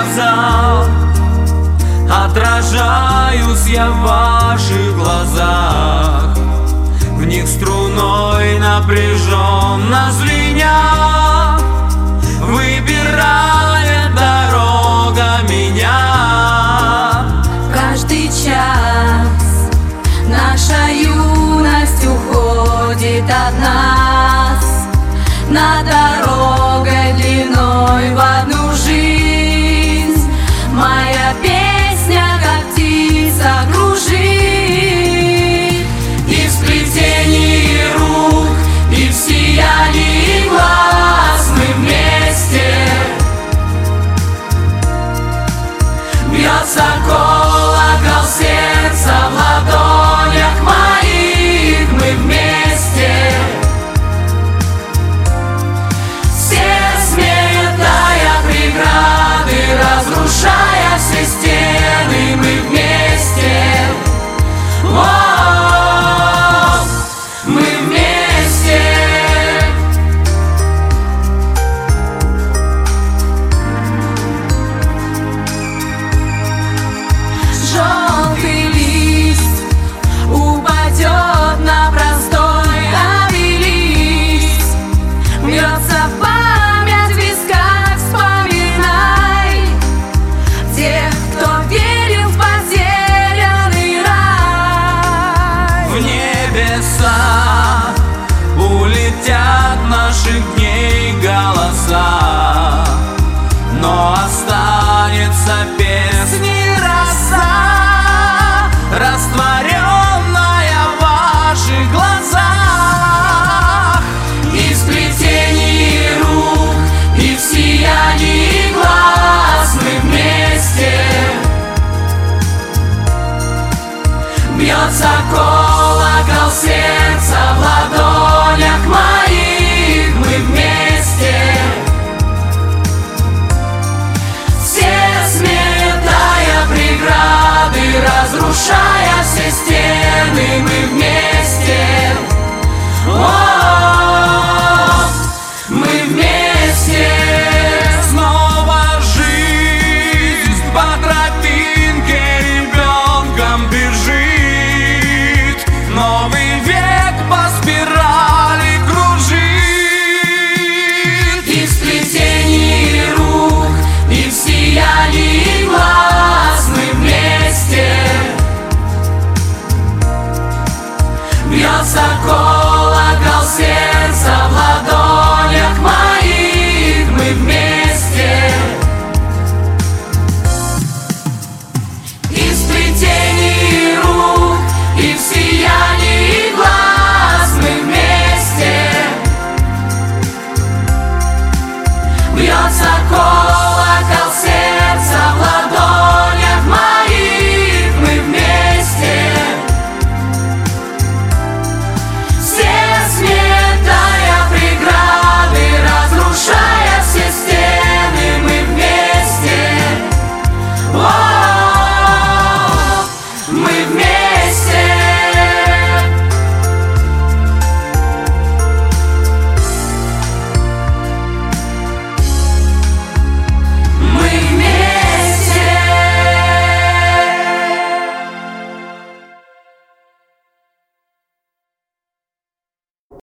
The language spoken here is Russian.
глаза, отражаюсь я в ваших глазах. В них струной напряженно звеня выбирает дорога меня. Каждый час наша юность уходит от нас, над дорогой длиной в одну жизнь. Моя песня, как птица, кружит, и в сплетении рук, и в сиянии глаз мы вместе. Бьется колокол сердца в ладонях моих, мы вместе. Все смеют, тая преграды, разрушая все стены, мы вместе. О, мы вместе. Желтый лист упадет на простой обелиск, бьется память в висках, вспоминай тех, кто верил в потерянный рай. В небеса улетят наших дней голоса, но останется песней роса, растворенная в ваших глазах. И в сплетении рук, и в сиянии глаз мы вместе. Бьется колокол сердца в ладонях моих, мы вместе. Все смеют, тая преграды, разрушая все стены, мы вместе. О, мы вместе. Снова жизнь по тропинке ребенком бежит, новый век по спирали кружит. И в сплетении рук, и в сиянии глаз мы вместе. Бьется колокол